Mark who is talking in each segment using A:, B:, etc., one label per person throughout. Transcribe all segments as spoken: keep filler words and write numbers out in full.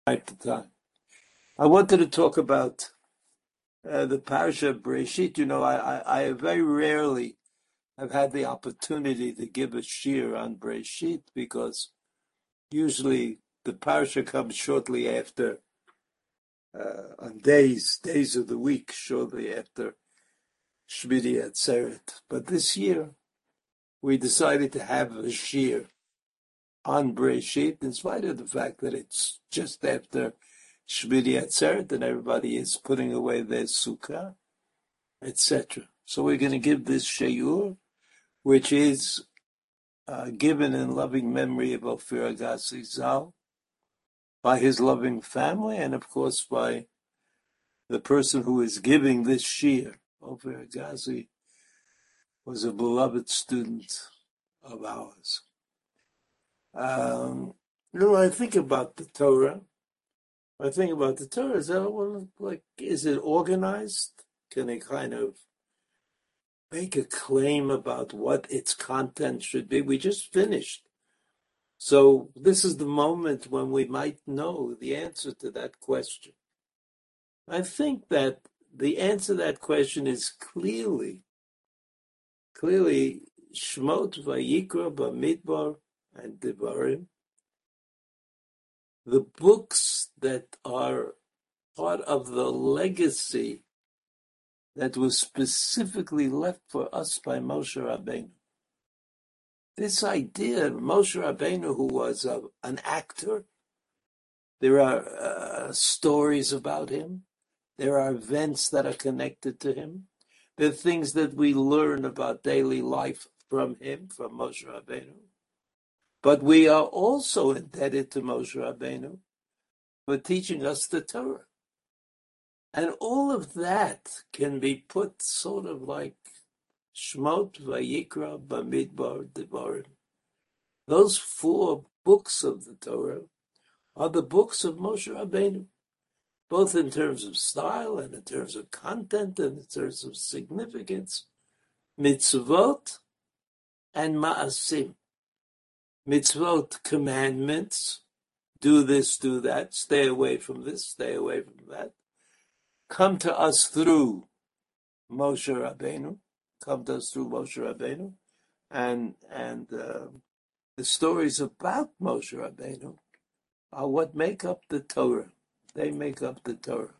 A: Right to time. I wanted to talk about uh, the parasha of Bereshit. You know, I, I, I very rarely have had the opportunity to give a shir on Bereshit because usually the parasha comes shortly after, uh, on days, days of the week, shortly after Shmini Atzeret. But this year we decided to have a shir on Bereshit, in spite of the fact that it's just after Shmini Atzeret and everybody is putting away their sukkah, et cetera. So we're going to give this shiur, which is uh, given in loving memory of Ophir Agassi Zal, by his loving family, and of course by the person who is giving this shiur. Ophir Agassi was a beloved student of ours. Um, you know, I think about the Torah. I think about the Torah. Is that well, like, is it organized? Can it kind of make a claim about what its content should be? We just finished. So this is the moment when we might know the answer to that question. I think that the answer to that question is clearly, clearly Shmot, Vayikra, Bamidbar, and Devarim. The books that are part of the legacy that was specifically left for us by Moshe Rabbeinu. This idea of Moshe Rabbeinu, who was a, an actor, there are uh, stories about him, there are events that are connected to him, there are things that we learn about daily life from him, from Moshe Rabbeinu. But we are also indebted to Moshe Rabbeinu for teaching us the Torah. And all of that can be put sort of like Shmot, Vayikra, Bamidbar, Devarim. Those four books of the Torah are the books of Moshe Rabbeinu, both in terms of style and in terms of content and in terms of significance. Mitzvot and Ma'asim. Mitzvot, commandments, do this, do that, stay away from this, stay away from that, come to us through Moshe Rabbeinu, come to us through Moshe Rabbeinu, and and uh, the stories about Moshe Rabbeinu are what make up the Torah. They make up the Torah.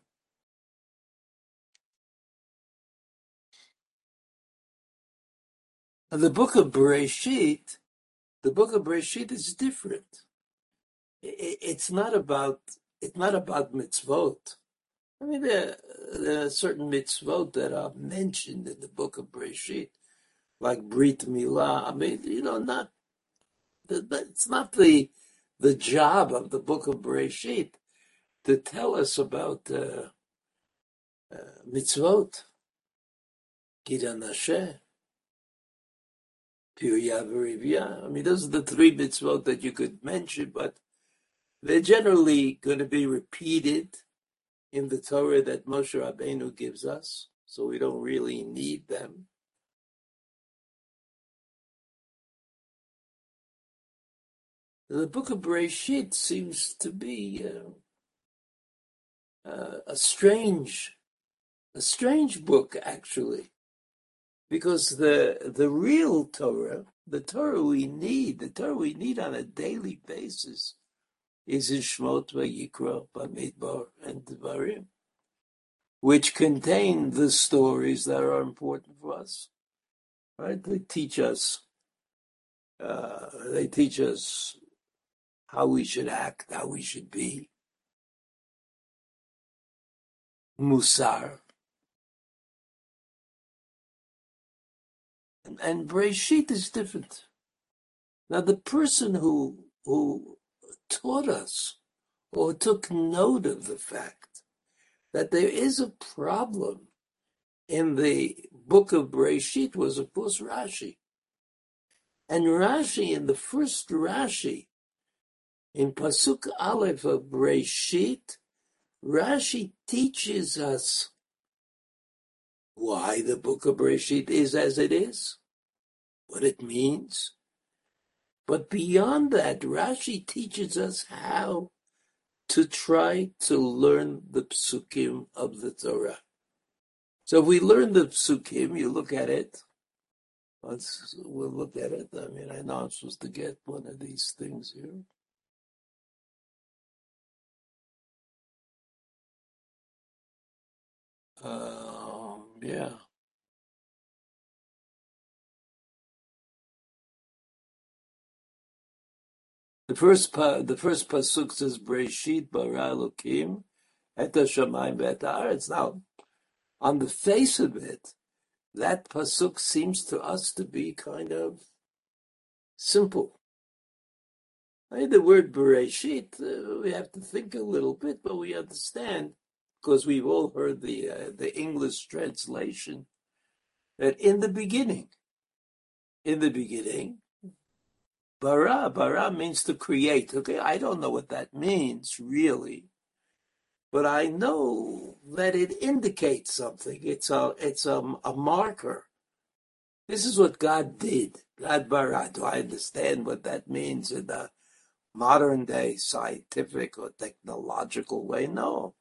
A: And the book of Bereshit, the book of Bereshit is different. It's not about it's not about mitzvot. I mean, there, there are certain mitzvot that are mentioned in the book of Bereshit, like Brit Milah. I mean, you know, not it's not the the job of the book of Bereshit to tell us about uh, uh, mitzvot, Gid Nasheh, Piyah V'Rivya. I mean, those are the three mitzvot that you could mention, but they're generally going to be repeated in the Torah that Moshe Rabbeinu gives us, so we don't really need them. The book of Bereshit seems to be uh, uh, a strange, a strange book actually, because the the real Torah, the Torah we need, the Torah we need on a daily basis, is in Shmot, Vayikra, Bamidbar, and Devarim, which contain the stories that are important for us. Right? They teach us. Uh, they teach us how we should act, how we should be. Musar. And, and Bereshit is different. Now, the person who who taught us or took note of the fact that there is a problem in the book of Bereshit was, of course, Rashi. And Rashi, in the first Rashi, in Pasuk Aleph of Bereshit, Rashi teaches us why the book of Bereshit is as it is, what it means. But beyond that, Rashi teaches us how to try to learn the psukim of the Torah. So if we learn the psukim, you look at it. Let's we'll look at it. I mean, I know I'm supposed to get one of these things here. Um, yeah. The first pa, the first pasuk says Breshit bara Elokim et hashamayim ve'et haaretz. Now, on the face of it, that pasuk seems to us to be kind of simple. I mean, the word Bereshit, uh, we have to think a little bit, but we understand because we've all heard the uh, the English translation that in the beginning, in the beginning, bara bara means to create. Okay, I don't know what that means really, but I know that it indicates something. It's a it's a, a marker. This is what God did. God bara. Do I understand what that means in the modern day scientific or technological way? No.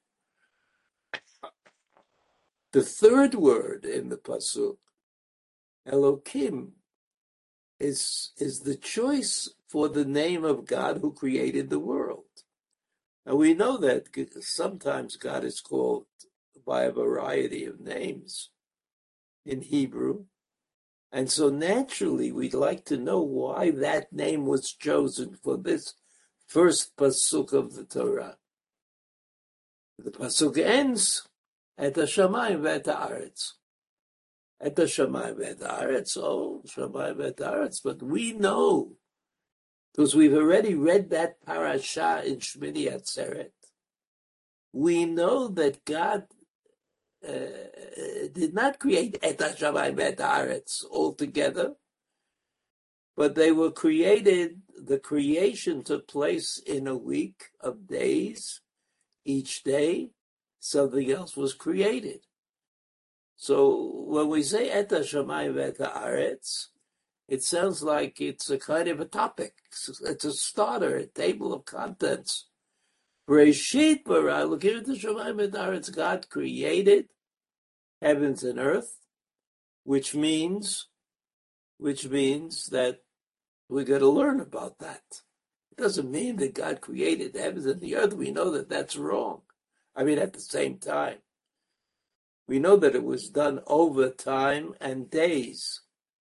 A: The third word in the pasuk, Elokim, is is the choice for the name of God who created the world. And we know that sometimes God is called by a variety of names in Hebrew. And so naturally, we'd like to know why that name was chosen for this first pasuk of the Torah. The pasuk ends at the Shamayim ve'et haaretz. At the Shamayim ve'et haaretz, oh, Shamayim ve'et haaretz. But we know, because we've already read that parasha in Shmini Atzeret, we know that God uh, did not create et hashamayim ve'et haaretz altogether, but they were created, the creation took place in a week of days. Each day, something else was created. So when we say et hashamayim ve'et haaretz, it sounds like it's a kind of a topic. It's a starter, a table of contents. Bereshit bara, looking at the Shamayim ve'et haaretz, God created heavens and earth, which means, which means that we got to learn about that. It doesn't mean that God created the heavens and the earth. We know that that's wrong. I mean, at the same time, we know that it was done over time and days.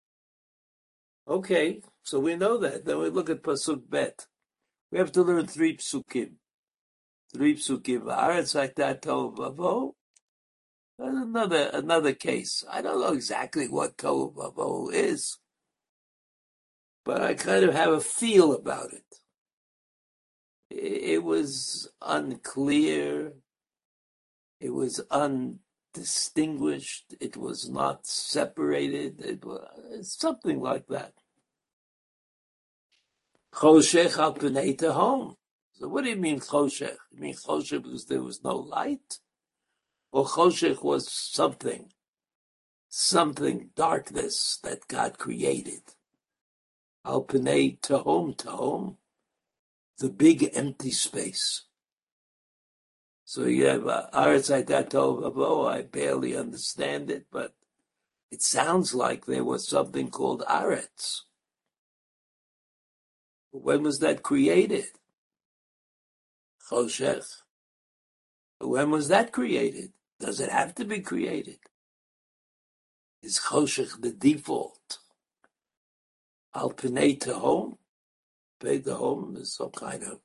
A: Okay, so we know that. Then we look at Pasuk Bet. We have to learn three psukim. Three psukim. Haaretz hayta tohu vavohu. Another another case. I don't know exactly what tohu vavohu is, but I kind of have a feel about it. It was unclear. It was undistinguished. It was not separated. It was something like that. Choshech al pnei tehom. So what do you mean choshech? You mean choshech because there was no light? Or choshech was something, something, darkness that God created. Al pnei tehom, tehom, the big empty space. So you have Aretz hayta tohu vavohu. I barely understand it, but it sounds like there was something called Aretz. When was that created? Choshech. When was that created? Does it have to be created? Is Choshech the default? Al Pnei Tehom? Pnei Tehom is some kind of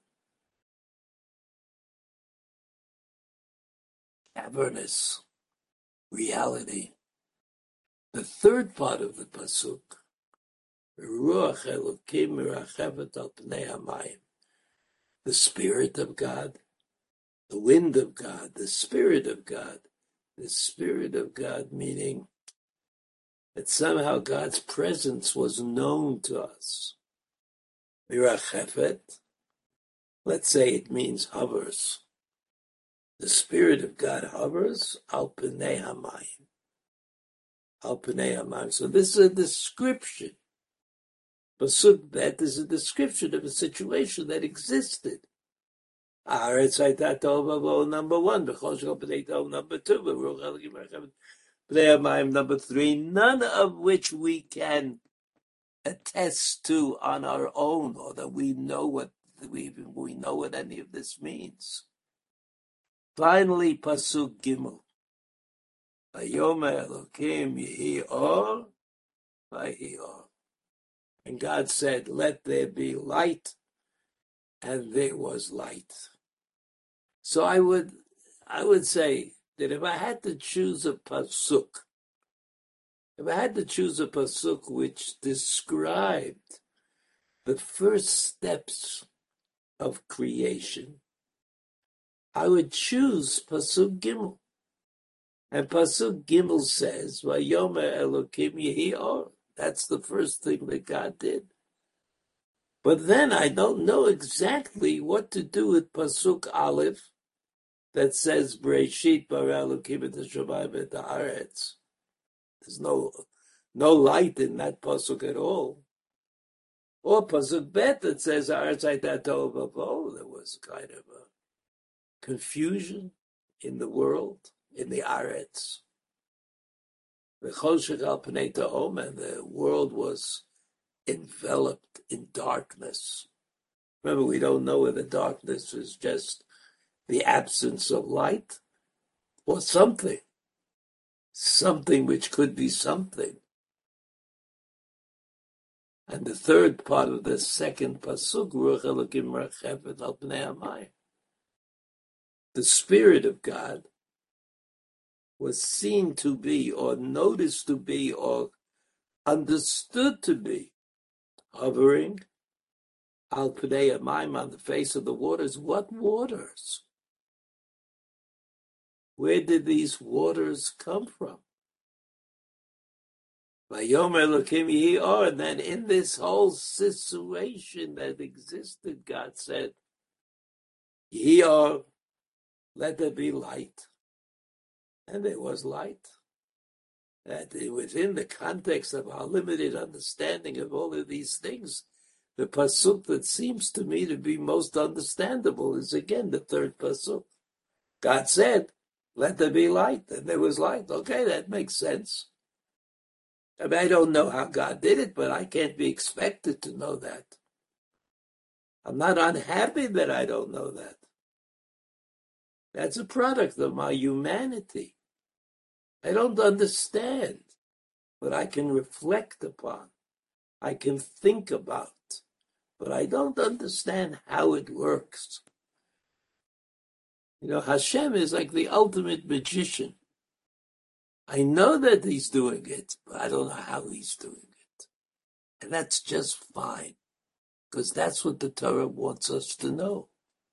A: cavernous reality. The third part of the pasuk, Ruach Elokim mirachevet al pnei hamayim, the Spirit of God, the wind of God, the Spirit of God, the Spirit of God, meaning that somehow God's presence was known to us. Mirachefet, let's say it means hovers. The Spirit of God hovers al pnei hamayim. Al pnei hamayim. So this is a description. Pasuk Bet is a description of a situation that existed. Haaretz hayta tohu number one, B'chol shekol b'nei tohu number two, B'ruach Elokim Merchem b'nei hamayim number three, none of which we can attest to on our own, or that we know what we we know what any of this means. Finally, pasuk gimel, Vayomer Elokim yehi or, vayehi or, and God said, "Let there be light," and there was light. So I would, I would say that if I had to choose a pasuk, if I had to choose a pasuk which described the first steps of creation, I would choose pasuk gimel. And pasuk gimel says, "Vayomer Elokim yehi or." That's the first thing that God did. But then I don't know exactly what to do with pasuk aleph, that says Bereshit bara Elokim et hashamayim et haaretz. There's no no light in that pasuk at all. Or pasuk bet that says haaretz hayta tohu vavohu. There was kind of a confusion in the world, in the haaretz. V'chol shekol pnei tehom, and the world was enveloped in darkness. Remember, we don't know whether darkness is just the absence of light or something. Something which could be something. And the third part of the second pasuk, Ruach Elokim merchevet al pnei hamayim. The Spirit of God was seen to be, or noticed to be, or understood to be hovering al pnei hamayim, on the face of the waters. What waters? Where did these waters come from? Vayomer Elokim yehi or, and then in this whole situation that existed, God said, yehi or, let there be light. And there was light. That within the context of our limited understanding of all of these things, the pasuk that seems to me to be most understandable is again the third pasuk. God said, let there be light, and there was light. Okay, that makes sense. I mean, I don't know how God did it, but I can't be expected to know that. I'm not unhappy that I don't know that. That's a product of my humanity. I don't understand, but I can reflect upon. I can think about, but I don't understand how it works. You know, Hashem is like the ultimate magician. I know that he's doing it, but I don't know how he's doing it. And that's just fine, because that's what the Torah wants us to know.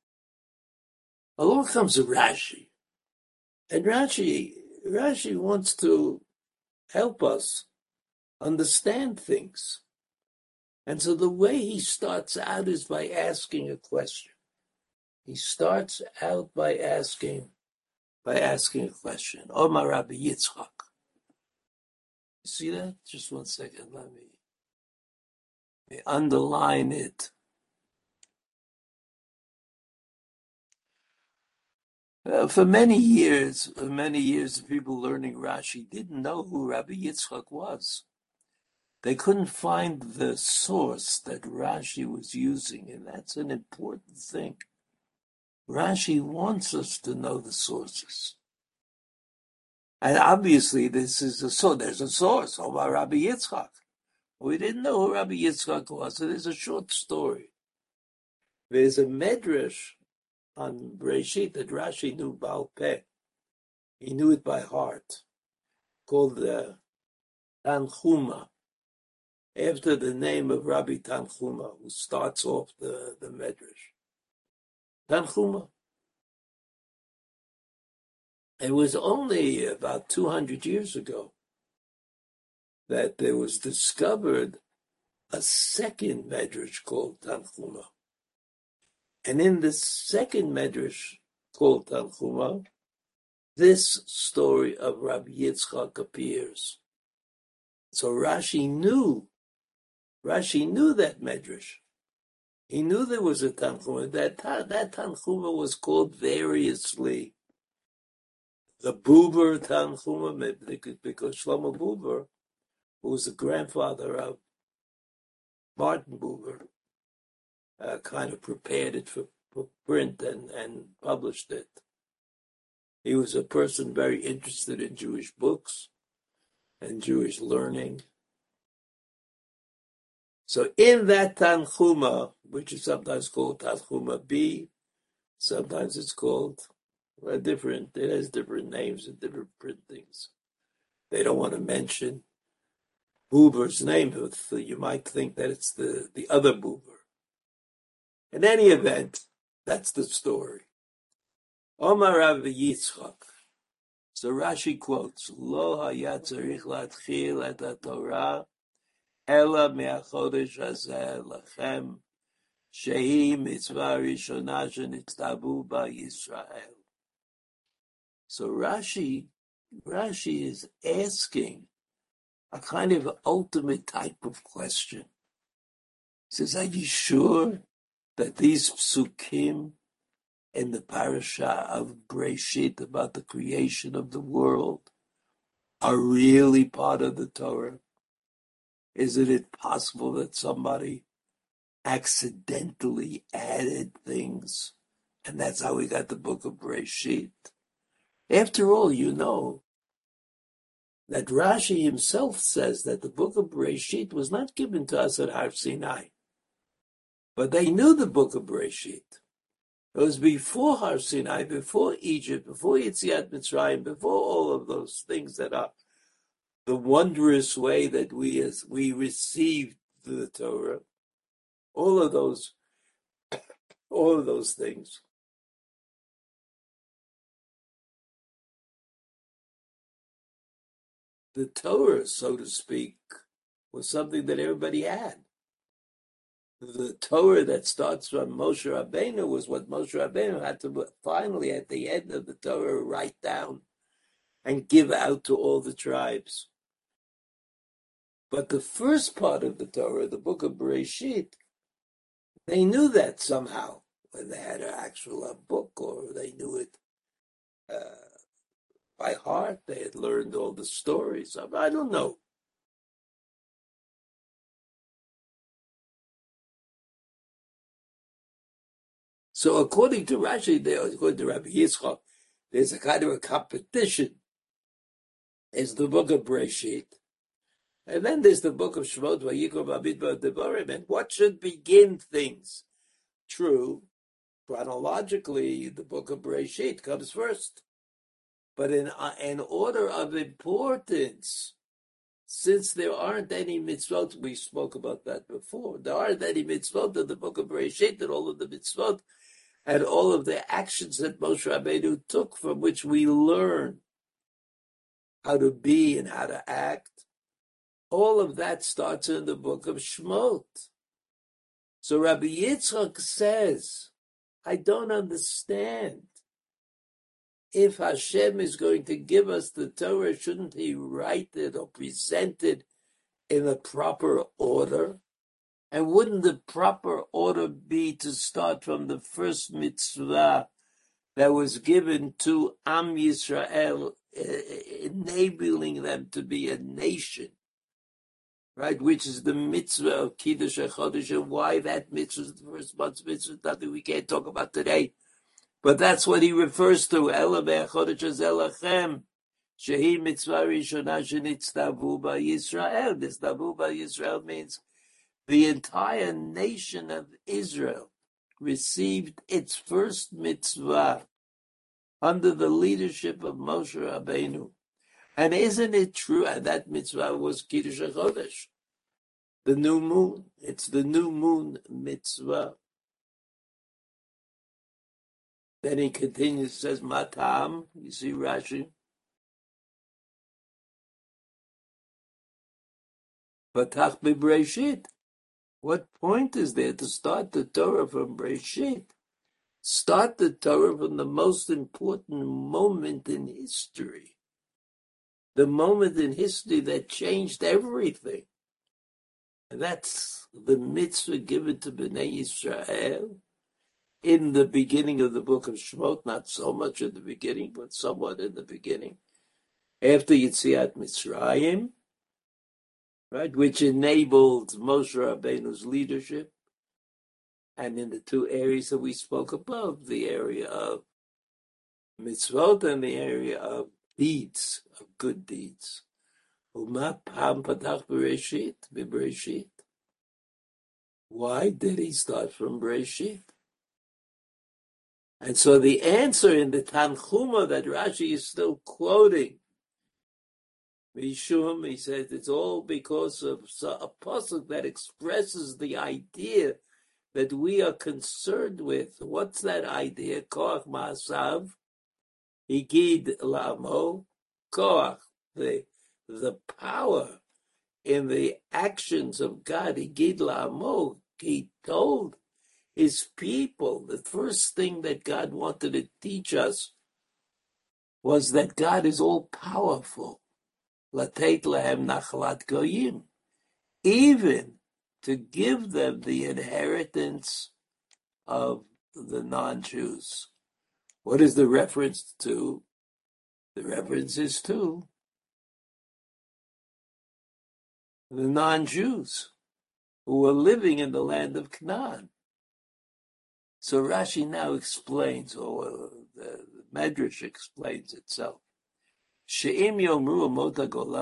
A: Along comes Rashi. And Rashi, Rashi wants to help us understand things. And so the way he starts out is by asking a question. He starts out by asking, by asking a question. Omar Rabbi Yitzchak. You see that? Just one second. Let me, let me underline it. Uh, for many years, for many years, the people learning Rashi didn't know who Rabbi Yitzchak was. They couldn't find the source that Rashi was using, and that's an important thing. Rashi wants us to know the sources. And obviously this is a source. There's a source, Omar Rabbi Yitzchak. We didn't know who Rabbi Yitzchak was, so there's a short story. There's a medrash on Bereshit that Rashi knew Baal Peh. He knew it by heart, called the Tanchuma, after the name of Rabbi Tanchuma, who starts off the, the medrash. Tanchuma. It was only about two hundred years ago that there was discovered a second medrash called Tanchuma. And in the second medrash called Tanchuma, this story of Rabbi Yitzchak appears. So Rashi knew, Rashi knew that medrash. He knew there was a Tanchuma. That, that Tanchuma was called variously the Buber Tanchuma, because Shlomo Buber, who was the grandfather of Martin Buber, uh, kind of prepared it for, for print and, and published it. He was a person very interested in Jewish books and Jewish learning. So in that Tanchuma, which is sometimes called Tanchuma B, sometimes it's called well, different, it has different names and different printings. They don't want to mention Buber's name, so you might think that it's the, the other Buber. In any event, that's the story. Omar Rav Yitzchak. So Rashi quotes, Lo haya tzarich latchil et haTorah ela me'achodesh hazeh lachem shehi mitzvah rishona shenitztavu ba Yisrael. So Rashi, Rashi is asking a kind of ultimate type of question. He says, are you sure that these psukim in the parasha of Breshit about the creation of the world are really part of the Torah? Isn't it possible that somebody accidentally added things, and that's how we got the book of Breshit? After all, you know that Rashi himself says that the book of Breshit was not given to us at Har Sinai, but they knew the book of Breshit. It was before Har Sinai, before Egypt, before Yetziat Mitzrayim, before all of those things that are the wondrous way that we as we received the Torah. All of those, all of those things. The Torah, so to speak, was something that everybody had. The Torah that starts from Moshe Rabbeinu was what Moshe Rabbeinu had to finally, at the end of the Torah, write down and give out to all the tribes. But the first part of the Torah, the book of Bereshit, they knew that somehow, whether they had an actual a book or they knew it uh, by heart. They had learned all the stories. I don't know. So according to Rashi, according to Rabbi Yitzchak, there's a kind of a competition. There's the book of Breshit, and then there's the book of Shemot, Vayikra, Bamidbar, Devarim, and what should begin things? True, chronologically, the book of Breshit comes first. But in, uh, in order of importance, since there aren't any mitzvot, we spoke about that before, there aren't any mitzvot in the book of Bereshit, and all of the mitzvot and all of the actions that Moshe Rabbeinu took, from which we learn how to be and how to act, all of that starts in the book of Shemot. So Rabbi Yitzchak says, I don't understand. If Hashem is going to give us the Torah, shouldn't he write it or present it in a proper order? And wouldn't the proper order be to start from the first mitzvah that was given to Am Yisrael, enabling them to be a nation, right? Which is the mitzvah of Kiddush HaChodesh, and why that mitzvah is the first month's mitzvah, nothing we can't talk about today. But that's what he refers to. Ela be'achodesh zelachem, shehi mitzvah rishona shenitztavu ba'Yisrael. Nitztavu ba'Yisrael means the entire nation of Israel received its first mitzvah under the leadership of Moshe Rabbeinu. And isn't it true? And that mitzvah was Kiddush HaChodesh, the new moon. It's the new moon mitzvah. Then he continues, says, Matam, you see Rashi. Patach b'Breshit. What point is there to start the Torah from Breshit? Start the Torah from the most important moment in history. The moment in history that changed everything. And that's the mitzvah given to Bnei Yisrael in the beginning of the book of Shemot, not so much in the beginning, but somewhat in the beginning, after Yetziat Mitzrayim, right, which enabled Moshe Rabbeinu's leadership, and in the two areas that we spoke above, the area of mitzvot and the area of deeds, of good deeds. Uma pam patach Bereshit, Bereshit. Why did he start from Bereshit? And so the answer in the Tanchuma that Rashi is still quoting, Mishum, he says it's all because of a pasuk that expresses the idea that we are concerned with. What's that idea? Koach Ma'asav, Higid Lamo, Koach, the, the power in the actions of God. Higid Lamo, he told his people, the first thing that God wanted to teach us was that God is all powerful. Latet lahem nachlat goyim, even to give them the inheritance of the non-Jews. What is the reference to? The reference is to the non-Jews who were living in the land of Canaan. So Rashi now explains, or the Medrash explains itself. She'im yomru amot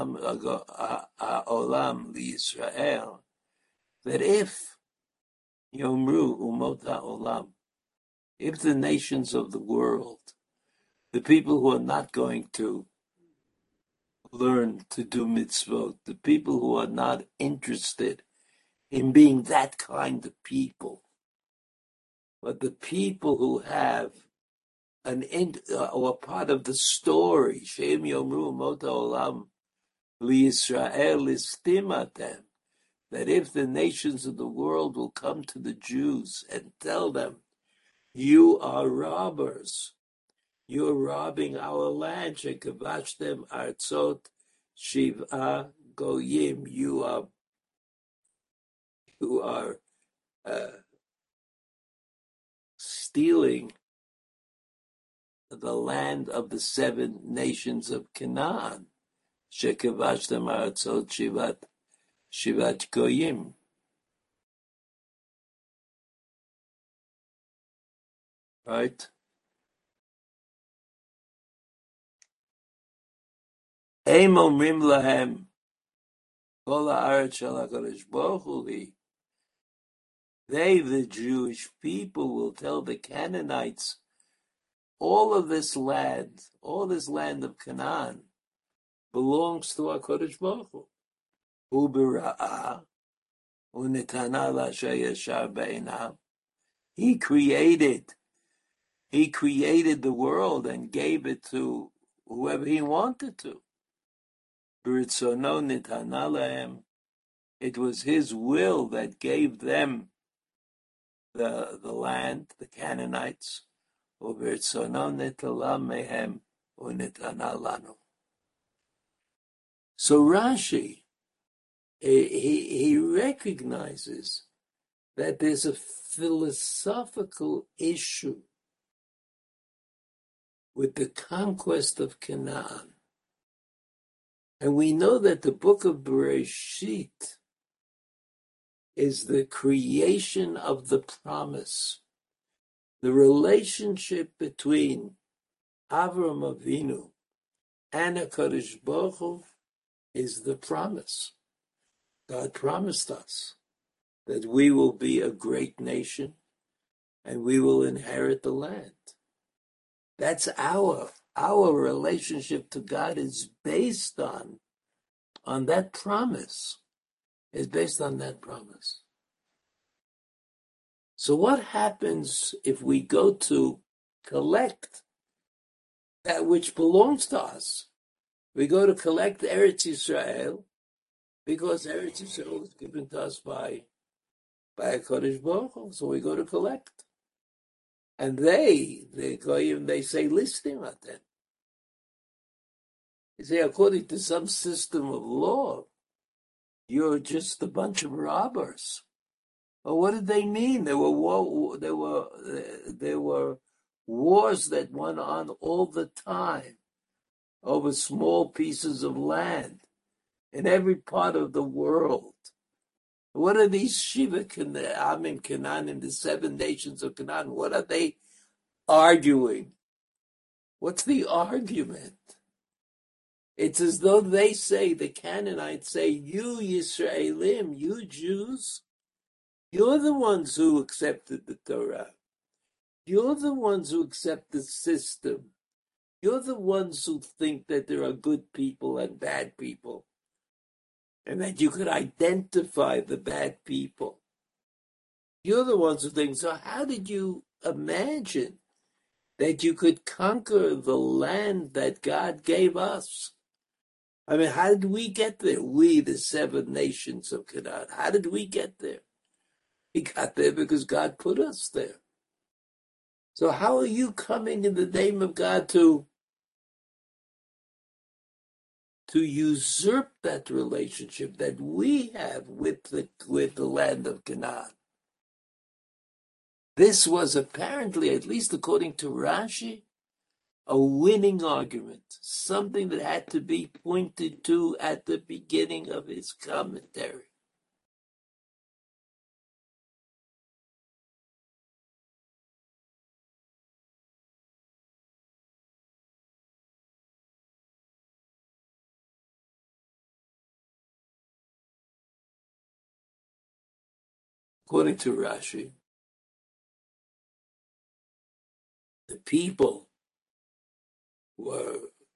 A: ha'olam liYisrael, that if yomru umot ha'olam, if the nations of the world, the people who are not going to learn to do mitzvot, the people who are not interested in being that kind of people, but the people who have an uh, or part of the story, Shem Yomru Mota Olam LiYisrael Listimatem, that if the nations of the world will come to the Jews and tell them, you are robbers, you're robbing our land, Shekavashtem Artzot Shiva Goyim, you are, you are uh, stealing the land of the seven nations of Canaan. Shekavashtem Artzot Shivat Shivat Goyim. Right? Eim omrim lahem kol haaretz shel HaKadosh Baruch Hu hi. They, the Jewish people, will tell the Canaanites, all of this land, all this land of Canaan, belongs to HaKadosh Baruch Hu. Hu b'ra'ah, hu netana l'asher yashar be'einav. He created, he created the world and gave it to whoever he wanted to. B'ritzono netana lahem. It was his will that gave them the, the land, the Canaanites. U'b'ritzono netala mehem u'netana lanu. So Rashi, he, he recognizes that there's a philosophical issue with the conquest of Canaan. And we know that the book of Bereshit is the creation of the promise, the relationship between Avram Avinu and HaKadosh Baruch Hu is the promise. God promised us that we will be a great nation and we will inherit the land. That's our, our relationship to God is based on, on that promise. Is based on that promise. So what happens if we go to collect that which belongs to us? We go to collect Eretz Yisrael, because Eretz Yisrael is given to us by, by HaKadosh Baruch Hu, so we go to collect. And they, they Goyim, they say, listing at them. They say, according to some system of law, you're just a bunch of robbers. Well, what did they mean? There were war, there were uh, there were wars that went on all the time over small pieces of land in every part of the world. What are these Shiva Amim Canaan, the seven nations of Canaan? What are they arguing? What's the argument? It's as though they say, the Canaanites say, you Yisraelim, you Jews, you're the ones who accepted the Torah. You're the ones who accept the system. You're the ones who think that there are good people and bad people, and that you could identify the bad people. You're the ones who think, so how did you imagine that you could conquer the land that God gave us? I mean, how did we get there? We, the seven nations of Canaan. How did we get there? We got there because God put us there. So how are you coming in the name of God to, to usurp that relationship that we have with the, with the land of Canaan? This was apparently, at least according to Rashi, a winning argument, something that had to be pointed to at the beginning of his commentary. According to Rashi, the people were,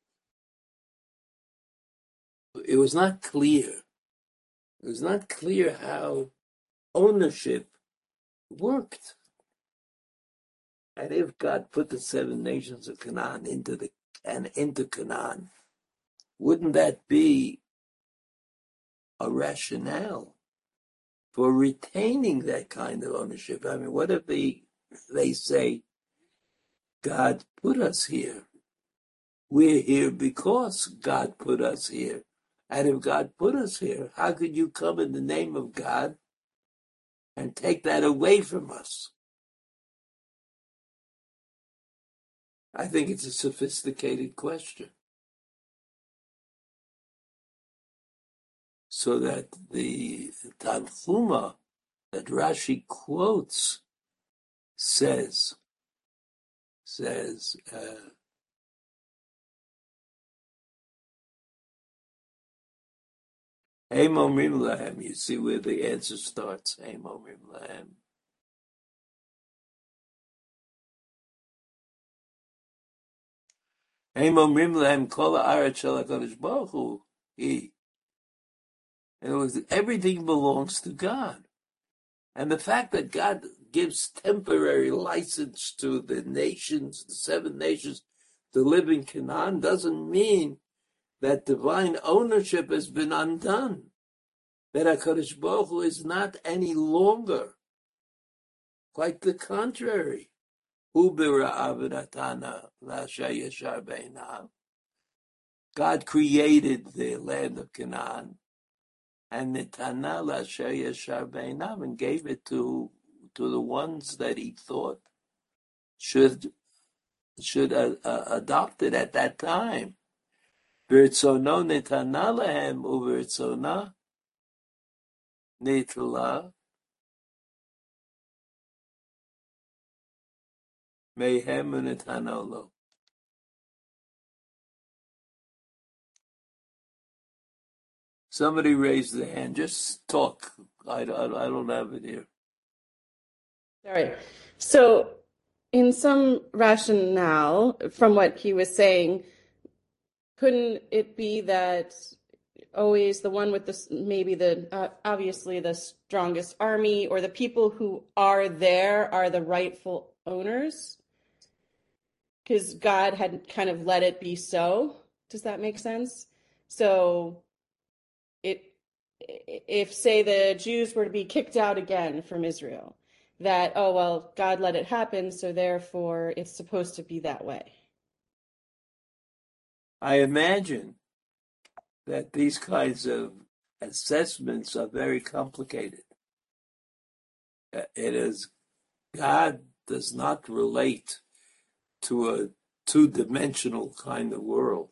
A: it was not clear. It was not clear how ownership worked. And if God put the seven nations of Canaan into the and into Canaan, wouldn't that be a rationale for retaining that kind of ownership? I mean, what if they they say, God put us here. We're here because God put us here. And if God put us here, how could you come in the name of God and take that away from us? I think it's a sophisticated question. So that the Tanhuma that Rashi quotes says, says, uh, Eim Omrim Lahem. You see where the answer starts. Eim Omrim Lahem. Eim Omrim Lahem Kol Haaretz Shel HaKadosh Baruch Hu. He. In other words, everything belongs to God. And the fact that God gives temporary license to the nations, the seven nations, to live in Canaan doesn't mean that divine ownership has been undone. That HaKadosh Baruch Hu is not any longer. Quite the contrary. God created the land of Canaan and Netana Lasher Yeshar Beinav and gave it to to the ones that he thought should should uh, uh, adopt it at that time. V'ritzono Netana Lahem u'v'ritzona Netala Mehem u'Netana Lo. Somebody raised their hand. Just talk. I, I, I don't have it here.
B: All right. So, in some rationale, from what he was saying, couldn't it be that always the one with the maybe the uh, obviously the strongest army or the people who are there are the rightful owners? Because God had kind of let it be so. Does that make sense? So, it if say the Jews were to be kicked out again from Israel, that, oh, well, God let it happen, so therefore it's supposed to be that way.
A: I imagine that these kinds of assessments are very complicated. It is, God does not relate to a two-dimensional kind of world.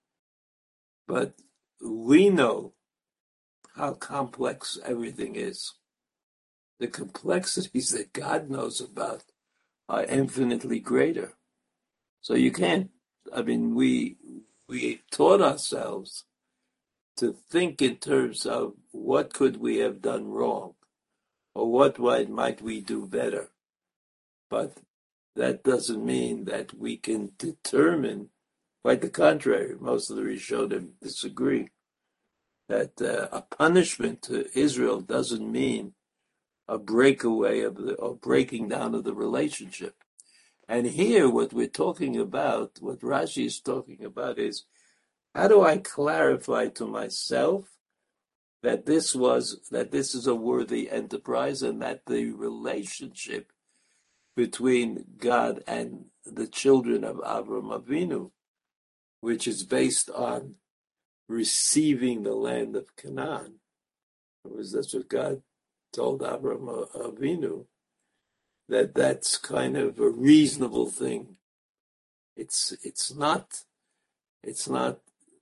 A: But we know how complex everything is. The complexities that God knows about are infinitely greater. So you can't, I mean, we we taught ourselves to think in terms of what could we have done wrong, or what might we do better. But that doesn't mean that we can determine, quite the contrary, most of the Rishonim disagree, that uh, a punishment to Israel doesn't mean a breakaway of the, or breaking down of the relationship. And here, what we're talking about, what Rashi is talking about is, how do I clarify to myself that this was, that this is a worthy enterprise, and that the relationship between God and the children of Avram Avinu, which is based on receiving the land of Canaan, because that's what God told Avram Avinu, that that's kind of a reasonable thing. It's it's not it's not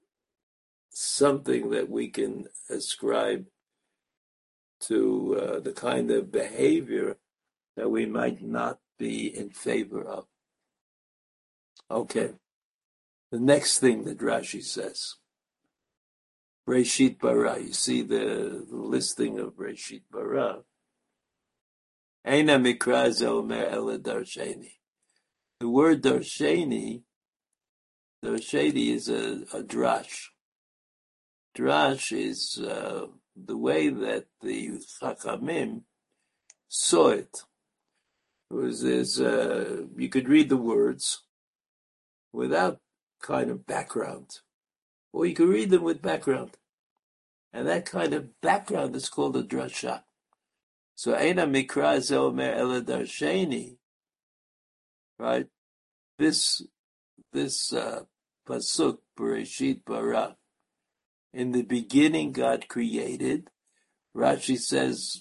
A: something that we can ascribe to uh, the kind of behavior that we might not be in favor of. Okay, the next thing that Rashi says, Reshit bara. You see the, the listing of Reshit bara. Eina mikra ze omer ele darsheni. The word darsheni, darsheni is a, a drash. Drash is uh, the way that the Chachamim saw it. It was this, uh, you could read the words without kind of background, or you could read them with background. And that kind of background is called a drasha. So, Eina mikra ze omer ele darsheni, right? This, this uh, pasuk, Bereshit bara, in the beginning God created. Rashi says,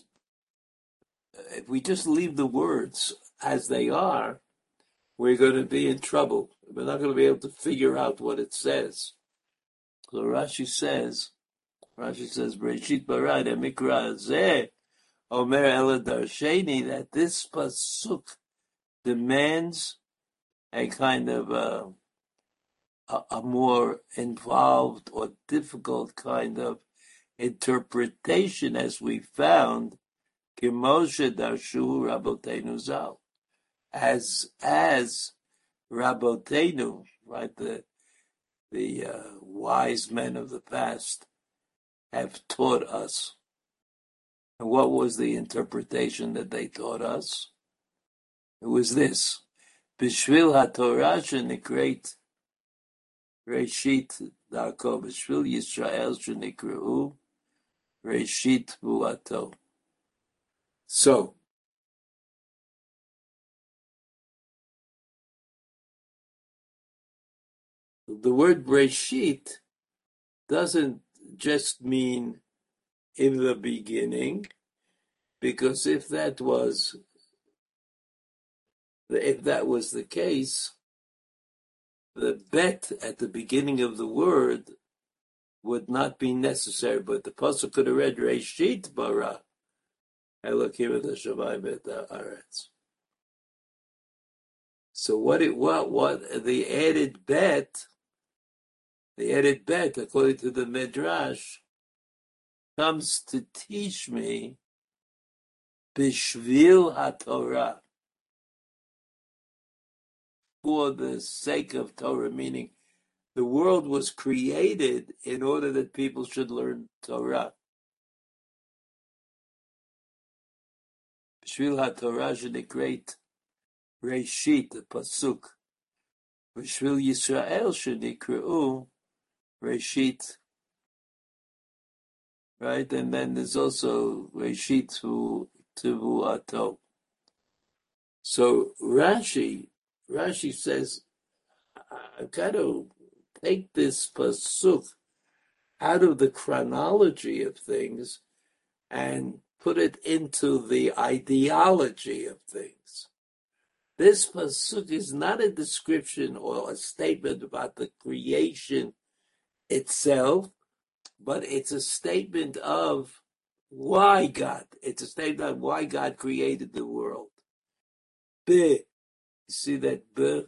A: if we just leave the words as they are, we're going to be in trouble. We're not going to be able to figure out what it says. So Rashi says, Rashi says, Bereshit bara mikra zeh omer ele darsheni, that this pasuk demands a kind of a, a, a more involved or difficult kind of interpretation, as we found, Kimoshe darshu Rabotenu Zal, as as Rabotenu, right, the the uh, wise men of the past have taught us. And what was the interpretation that they taught us? It was this: B'shvil haTorah shenikret Reshit Darko, B'shvil Yisrael shenikreu Reshit Buato. So, the word Breshit doesn't just mean in the beginning, because if that was if that was the case, the bet at the beginning of the word would not be necessary. But the pasuk could have read Reshit bara Elokim et hashamayim et haaretz. So what it what what the added bet, the added bet, according to the Midrash, comes to teach me Bishvil HaTorah, for the sake of Torah, meaning the world was created in order that people should learn Torah. Bishvil HaTorah shenikret Reshit, the pasuk. Bishvil Yisrael shenikreu Reshit. Right, and then there's also Reshit Tivuato. So Rashi, Rashi says, I've got to take this pasuk out of the chronology of things and put it into the ideology of things. This pasuk is not a description or a statement about the creation itself, but it's a statement of why God. It's a statement of why God created the world. B. You see that B?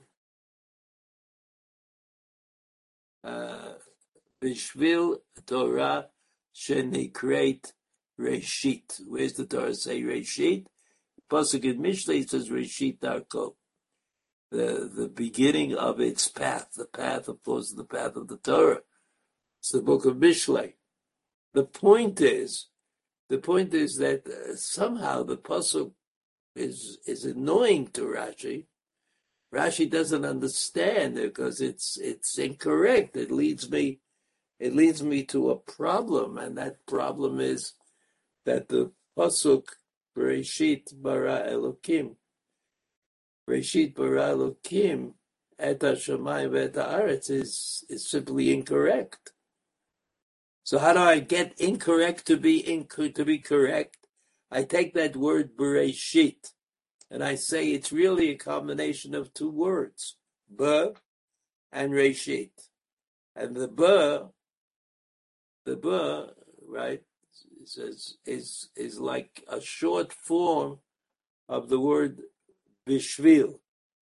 A: Uh, Bishvil Torah shenikret Reshit. Where's the Torah say Reshit? Pasuk in Mishlei says Reshit Darko. The the beginning of its path. The path, of course, the path of the Torah. It's the book of Mishlei. The point is, the point is that uh, somehow the pasuk is is annoying to Rashi. Rashi doesn't understand because it's it's incorrect. It leads me it leads me to a problem, and that problem is that the pasuk Bereshit bara Elokim, Bereshit bara Elokim et hashamayim ve'et haaretz is is simply incorrect. So how do I get incorrect to be inc- to be correct? I take that word Bereshit, and I say it's really a combination of two words, ba and Reshit. And the ba, the ba, right, is, is, is like a short form of the word Bishvil.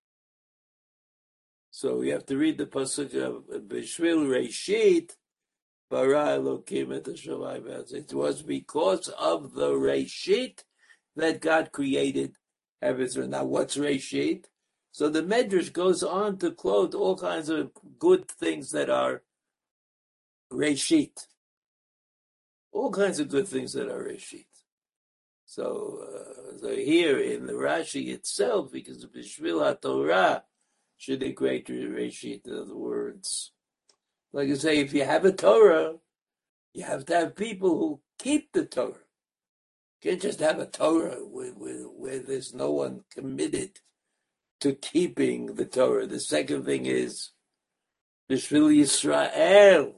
A: So we have to read the pasuk of Bishvil Reshit, bara Elokim et hashamayim. It was because of the Reshit that God created everything. Now, what's Reshit? So the Medrash goes on to quote all kinds of good things that are Reshit. All kinds of good things that are Reshit. So, uh, so here in the Rashi itself, because of Bishvil HaTorah, should a great Reshit, in other words. Like you say, if you have a Torah, you have to have people who keep the Torah. You can't just have a Torah where, where, where there's no one committed to keeping the Torah. The second thing is Bishvil Yisrael.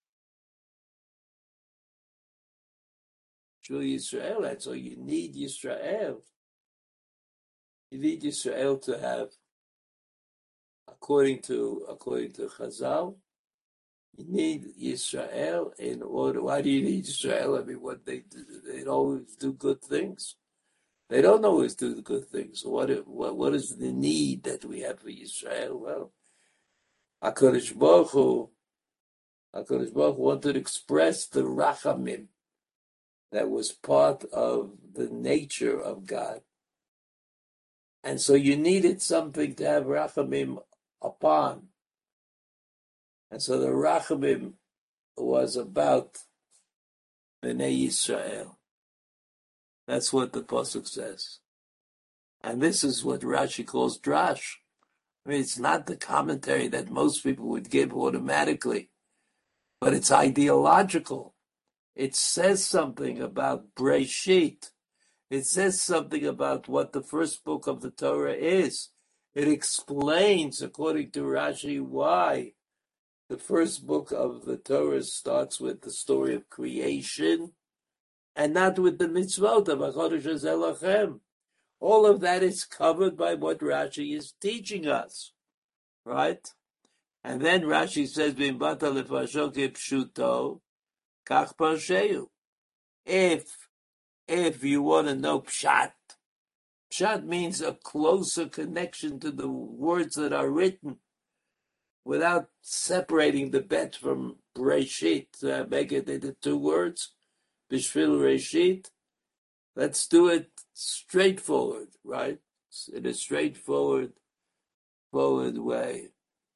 A: Bishvil Yisrael, that's all you need Yisrael. You need Yisrael to have, according to according to Chazal, you need Yisrael in order. Why do you need Yisrael? I mean, what they do, they don't always do good things. They don't always do the good things. So what, what, what is the need that we have for Yisrael? Well, HaKadosh Baruch Hu, HaKadosh Baruch Hu wanted to express the Rachamim that was part of the nature of God. And so you needed something to have Rachamim upon. And so the Rachamim was about Bnei Yisrael. That's what the Pasuk says. And this is what Rashi calls Drash. I mean, it's not the commentary that most people would give automatically, but it's ideological. It says something about Breshit. It says something about what the first book of the Torah is. It explains, according to Rashi, why the first book of the Torah starts with the story of creation and not with the mitzvot of HaKadosh Elochem. All of that is covered by what Rashi is teaching us, right? And then Rashi says, "B'imbata lefasho kipshuto, kach parsheu." If if you want to know pshat, pshat means a closer connection to the words that are written, without separating the bet from Reshit, uh, make it into two words, Bishvil Reshit. Let's do it straightforward, right? In a straightforward, forward way.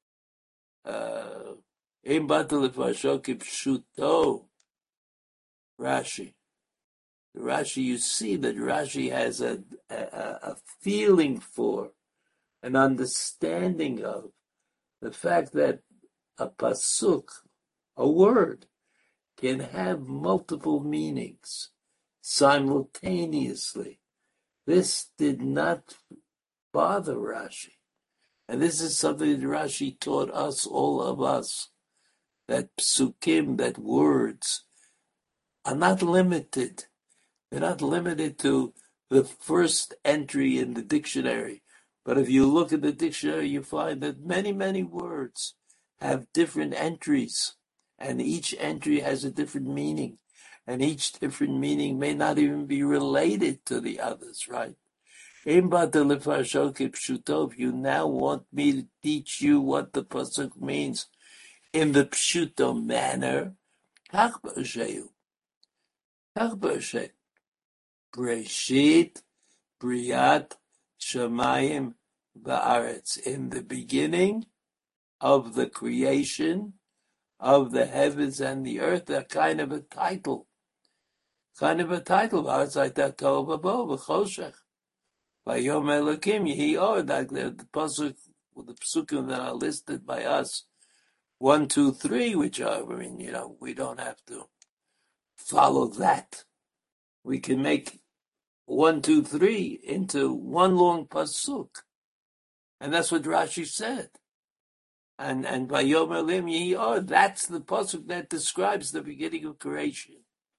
A: Im batel lefasho kipshuto, Rashi. Rashi, you see that Rashi has a, a, a feeling for, an understanding of the fact that a pasuk, a word, can have multiple meanings simultaneously. This did not bother Rashi. And this is something that Rashi taught us, all of us, that psukim, that words, are not limited. They're not limited to the first entry in the dictionary. But if you look at the dictionary, you find that many, many words have different entries, and each entry has a different meaning, and each different meaning may not even be related to the others, right? If you now want me to teach you what the pasuk means in the pshuto manner, Breshit Briat Shamayim Va'aretz. In the beginning of the creation of the heavens and the earth, a kind of a title. Kind of a title. It's like that Tohu V'Bohu V'Choshech. Vayom Elokim Yehi Or. Like the, the pasuk, the psukim that are listed by us, one, two, three, which are, I mean, you know, we don't have to follow that. We can make one, two, three into one long pasuk, and that's what Rashi said. And and Vayomer Lim Yehi Or, that's the pasuk that describes the beginning of creation.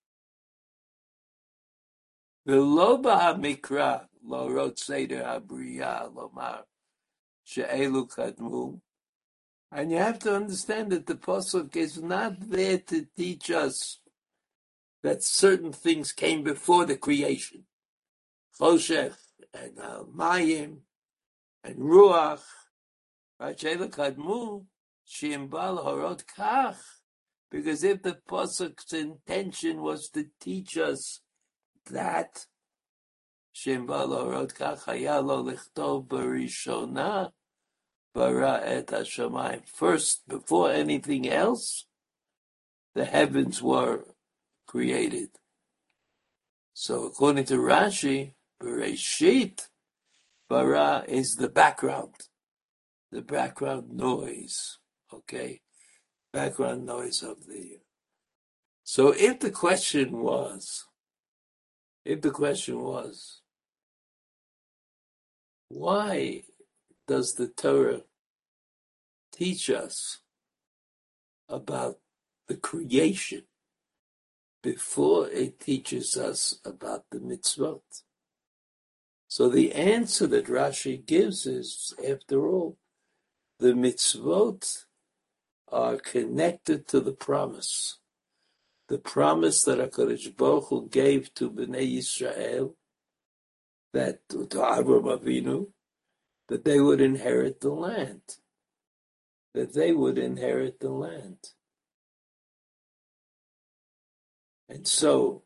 A: V'lo b'hamikra lo rot seder habriya lomar she'elu kadmu. And you have to understand that the pasuk is not there to teach us that certain things came before the creation. Choshech and uh, Mayim and Ruach, right? She'elu kadmu she'imbal horot kach. Because if the pasuk's intention was to teach us that she'imbal horot kach haya lo lichtov barishona bara et hashamayim. First, before anything else, the heavens were created. So according to Rashi, Bereshit, bara is the background, the background noise, okay? Background noise of the... So if the question was, if the question was, why does the Torah teach us about the creation before it teaches us about the mitzvot? So the answer that Rashi gives is, after all, the mitzvot are connected to the promise. The promise that HaKadosh Baruch Hu gave to Bnei Yisrael, that to Avraham Avinu, that they would inherit the land. That they would inherit the land. And so,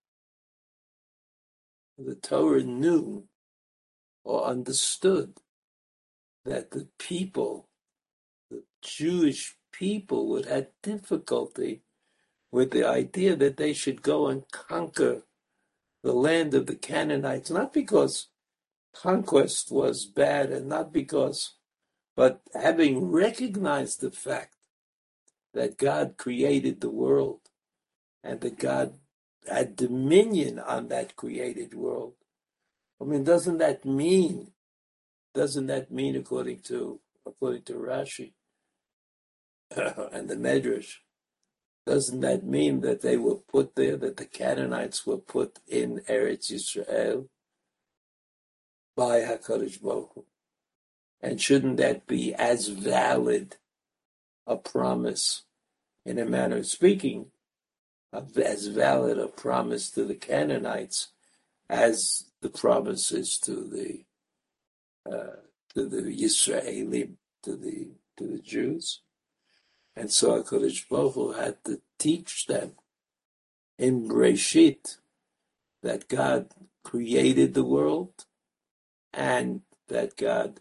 A: the Torah knew or understood that the people, the Jewish people, would have difficulty with the idea that they should go and conquer the land of the Canaanites, not because conquest was bad and not because, but having recognized the fact that God created the world and that God had dominion on that created world. I mean, doesn't that mean, doesn't that mean, according to according to Rashi and the Medrash, doesn't that mean that they were put there, that the Canaanites were put in Eretz Yisrael by HaKadosh Baruch Hu? And shouldn't that be as valid a promise, in a manner of speaking, as valid a promise to the Canaanites as the promises to the uh, to the Yisraelim, to the to the Jews? And so HaKadosh Baruch Hu had to teach them in Breshit that God created the world and that God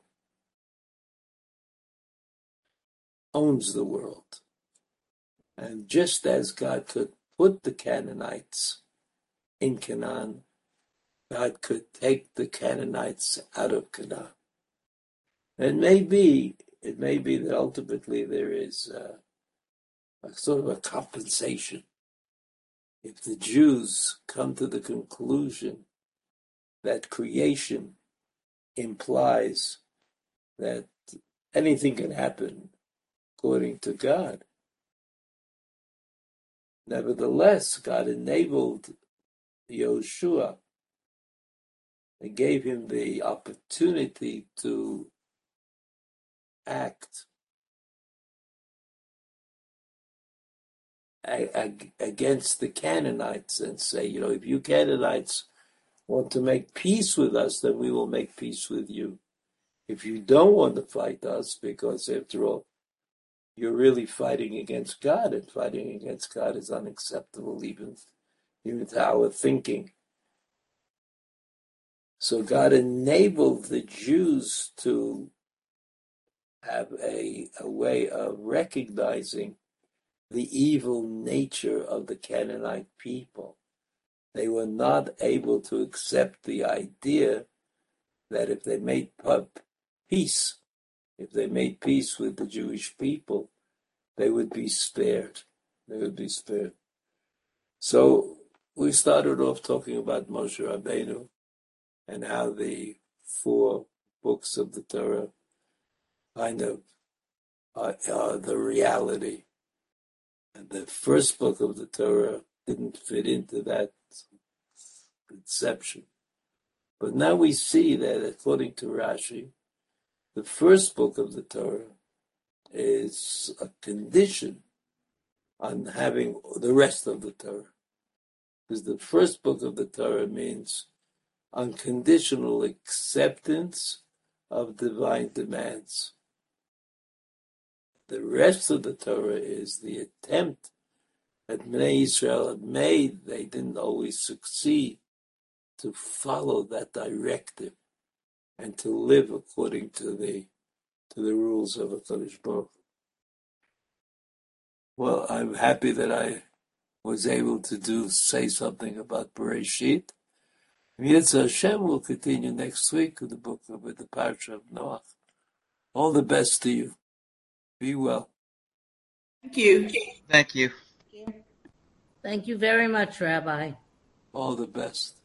A: owns the world. And just as God could put the Canaanites in Canaan, God could take the Canaanites out of Canaan. And maybe, it may be that ultimately there is a, a sort of a compensation. If the Jews come to the conclusion that creation implies that anything can happen according to God, Nevertheless, God enabled Yoshua and gave him the opportunity to act against the Canaanites and say, you know, if you Canaanites want to make peace with us, then we will make peace with you. If you don't want to fight us, because after all, you're really fighting against God, and fighting against God is unacceptable even, even to our thinking. So God enabled the Jews to have a, a way of recognizing the evil nature of the Canaanite people. They were not able to accept the idea that if they made peace, if they made peace with the Jewish people, they would be spared. They would be spared. So we started off talking about Moshe Rabbeinu and how the four books of the Torah kind of are, are the reality. And the first book of the Torah didn't fit into that conception. But now we see that, according to Rashi, the first book of the Torah is a condition on having the rest of the Torah. Because the first book of the Torah means unconditional acceptance of divine demands. The rest of the Torah is the attempt that Bnei Israel had made. They didn't always succeed to follow that directive and to live according to the to the rules of HaKadosh Baruch Hu. Well, I'm happy that I was able to do say something about Bereshit. Yitzhak Hashem will continue next week with the book of with the Parsha of Noach. All the best to you. Be well.
C: Thank you.
D: Thank you.
E: Thank you very much, Rabbi.
A: All the best.